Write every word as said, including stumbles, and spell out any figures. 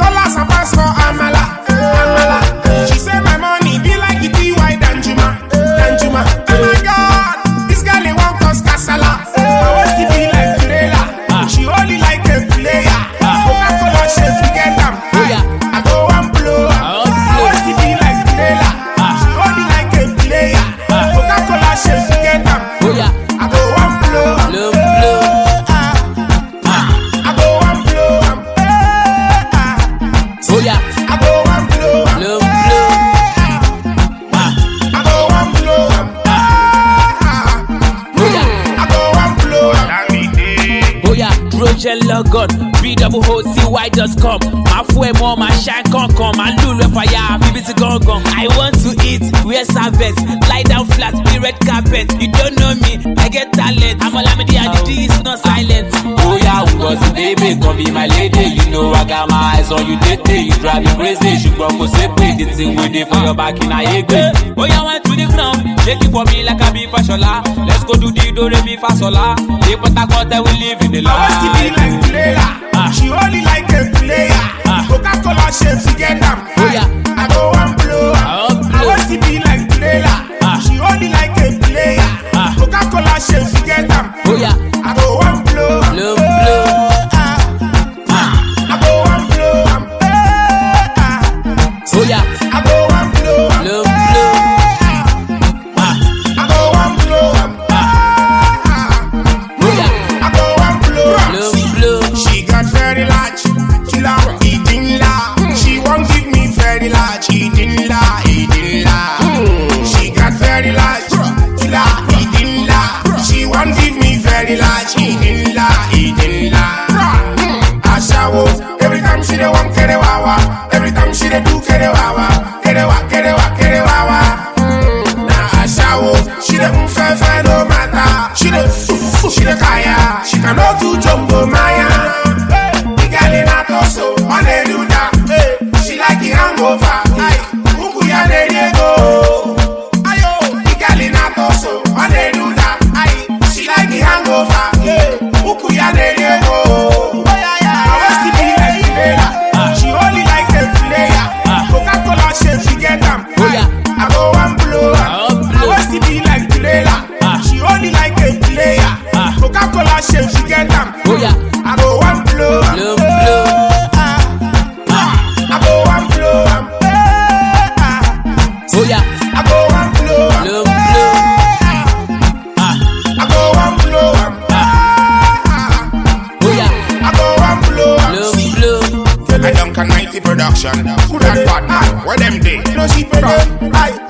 dollars I pass for Amala, Amala. She say my money be like it T Y Danjuma, Danjuma. Oh my God, this girl they want cause casala. I want to be like Trailer. She only like a player. Coca-Cola chef we get them. I go and blow. I want to be like Trailer. She only like a player. Coca-Cola chef we get them. I go and blow. Blow, blow. I go and blow. Oh yeah. I go and blow. Blow, blow. I go and blow. I go and blow. Oh yeah, Roger Logon, B double O C Y dot com. My fuel more, my shine con con. My lulu fire, B B C gong gong. I want to eat, wear service, lie down flat, be red carpet. You don't know me, I get talent. I'm a lamedy and the D is not silent. Oh yeah, who was the baby? Come be my lady. You know I got my eyes on you, tete. You drive me crazy. You go for separate. The thing with it for your back in a egg. Oh yeah, went to the ground. Shake it for me like a beef fashola. Let's go do the do re mi fa sola. They put a cut we live in the I want to be like Trailer. She only like a player. Coca-Cola chef we get them. Oh yeah. I go and blow. I want I want to be like Trailer. She only like a player. Coca-Cola chef we get them. Oh yeah. I go and blow. Blow, blow. I go and blow. Oh yeah. I go and blow. Blow, blow. I go and blow. Oh yeah. I go and blow. Blow, blow. She got very large, killer, eating la. She won't give me very large, eating la, eating la. She got very large, killer, eating la. She won't give me very large, eating la, eating la. Ashawo, every time she dey want kerewawa, every time she dey do kerewawa, kerewa, kerewa, kerewawa. Na ashawo, she dey unfair, no matter. She dey, she dey kaya, she cannot do jumbo maya. The girl in her torso, on the do that. She like the hangover. Uku ya de Diego. The girl in her torso, on the do that. She like the hangover. Uku ya de Diego. I want to be like Trailer. She only like a player. Coca-Cola chef she get them. I go and blow. I want to be like Trailer. She only like a player. Coca-Cola chef she get them. Oh yeah. I go and blow. Blow, blow. I go and blow. Oh yeah. I go and blow. Blow, blow. I go and blow. Oh yeah. I go and blow. Blow, blow. I dunk a ninety production. Who that bad man? Where them day? No she production.